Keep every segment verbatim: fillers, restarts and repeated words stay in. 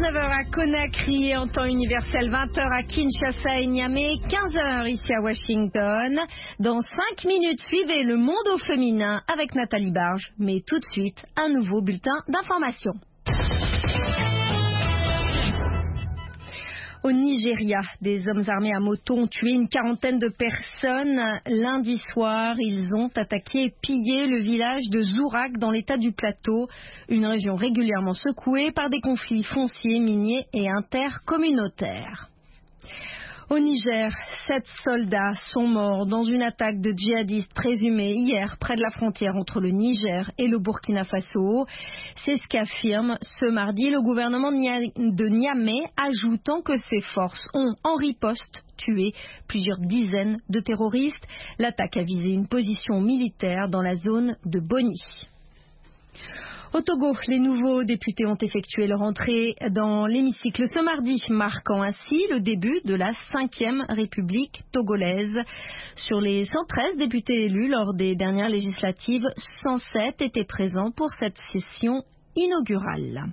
dix-neuf heures à Conakry en temps universel, vingt heures à Kinshasa et Niamey, quinze heures ici à Washington. Dans cinq minutes, suivez Le Monde au féminin avec Nathalie Barge. Mais tout de suite, un nouveau bulletin d'information. Au Nigeria, des hommes armés à moto ont tué une quarantaine de personnes. Lundi soir, ils ont attaqué et pillé le village de Zourak dans l'état du Plateau, une région régulièrement secouée par des conflits fonciers, miniers et intercommunautaires. Au Niger, sept soldats sont morts dans une attaque de djihadistes présumée hier près de la frontière entre le Niger et le Burkina Faso. C'est ce qu'affirme ce mardi le gouvernement de Niamey, ajoutant que ses forces ont en riposte tué plusieurs dizaines de terroristes. L'attaque a visé une position militaire dans la zone de Boni. Au Togo, les nouveaux députés ont effectué leur entrée dans l'hémicycle ce mardi, marquant ainsi le début de la cinquième République togolaise. Sur les cent treize députés élus lors des dernières législatives, cent sept étaient présents pour cette session inaugurale.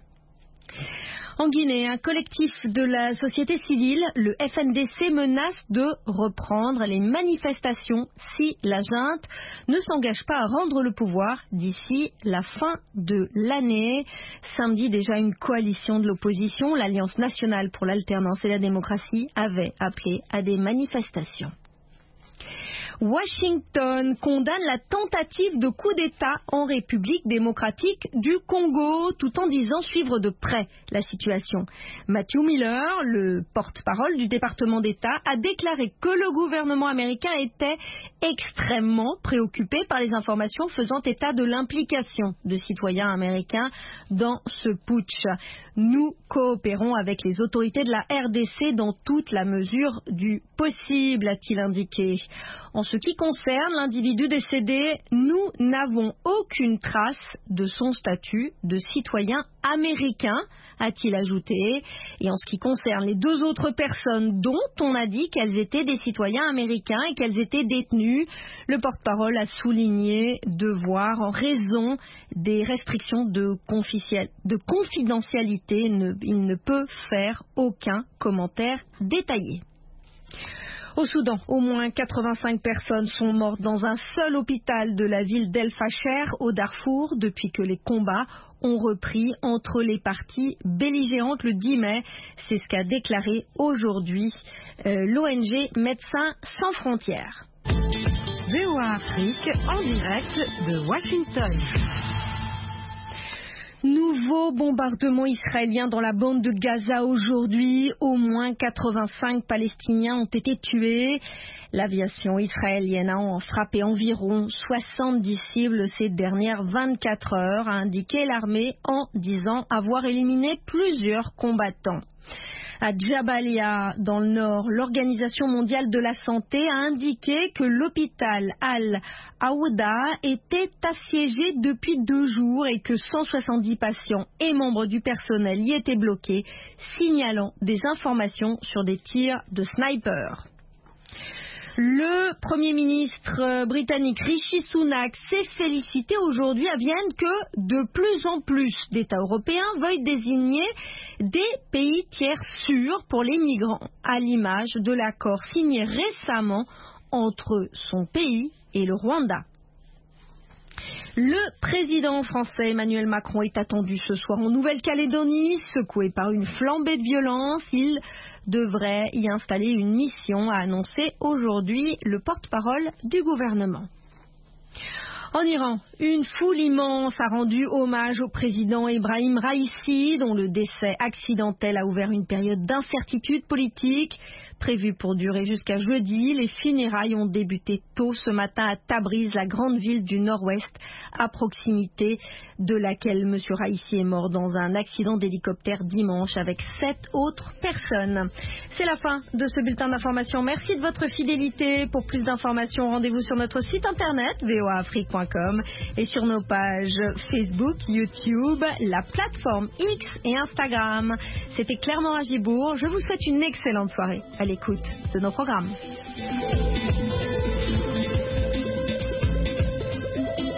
En Guinée, un collectif de la société civile, le F N D C, menace de reprendre les manifestations si la junte ne s'engage pas à rendre le pouvoir d'ici la fin de l'année. Samedi, déjà, une coalition de l'opposition, l'Alliance nationale pour l'alternance et la démocratie, avait appelé à des manifestations. Washington condamne la tentative de coup d'État en République démocratique du Congo, tout en disant suivre de près la situation. Matthew Miller, le porte-parole du département d'État, a déclaré que le gouvernement américain était extrêmement préoccupé par les informations faisant état de l'implication de citoyens américains dans ce putsch. Nous coopérons avec les autorités de la R D C dans toute la mesure du possible, a-t-il indiqué. En ce qui concerne l'individu décédé, nous n'avons aucune trace de son statut de citoyen américain, a-t-il ajouté. Et en ce qui concerne les deux autres personnes dont on a dit qu'elles étaient des citoyens américains et qu'elles étaient détenues, le porte-parole a souligné devoir, en raison des restrictions de, de confidentialité, ne, il ne peut faire aucun commentaire détaillé. Au Soudan, au moins quatre-vingt-cinq personnes sont mortes dans un seul hôpital de la ville d'El Fasher, au Darfour, depuis que les combats ont repris entre les parties belligérantes le dix mai. C'est ce qu'a déclaré aujourd'hui euh, l'O N G Médecins sans frontières. V O A Afrique, en direct de Washington. Nouveau bombardement israélien dans la bande de Gaza aujourd'hui. Au moins quatre-vingt-cinq Palestiniens ont été tués. L'aviation israélienne a en frappé environ soixante-dix cibles ces dernières vingt-quatre heures, a indiqué l'armée en disant avoir éliminé plusieurs combattants. À Jabalia, dans le nord, l'Organisation mondiale de la santé a indiqué que l'hôpital Al-Aouda était assiégé depuis deux jours et que cent soixante-dix patients et membres du personnel y étaient bloqués, signalant des informations sur des tirs de snipers. Le Premier ministre britannique Rishi Sunak s'est félicité aujourd'hui à Vienne que de plus en plus d'États européens veuillent désigner des pays tiers sûrs pour les migrants, à l'image de l'accord signé récemment entre son pays et le Rwanda. Le président français Emmanuel Macron est attendu ce soir en Nouvelle-Calédonie, secoué par une flambée de violence. Il devrait y installer une mission, a annoncé aujourd'hui le porte-parole du gouvernement. En Iran, une foule immense a rendu hommage au président Ebrahim Raïssi, dont le décès accidentel a ouvert une période d'incertitude politique. Prévue pour durer jusqu'à jeudi, les funérailles ont débuté tôt ce matin à Tabriz, la grande ville du nord-ouest, à proximité de laquelle M. Raïssi est mort dans un accident d'hélicoptère dimanche avec sept autres personnes. C'est la fin de ce bulletin d'information. Merci de votre fidélité. Pour plus d'informations, rendez-vous sur notre site internet v o a afrique point com et sur nos pages Facebook, YouTube, la plateforme X et Instagram. C'était Claire Morin-Gibourg. Je vous souhaite une excellente soirée à l'écoute de nos programmes.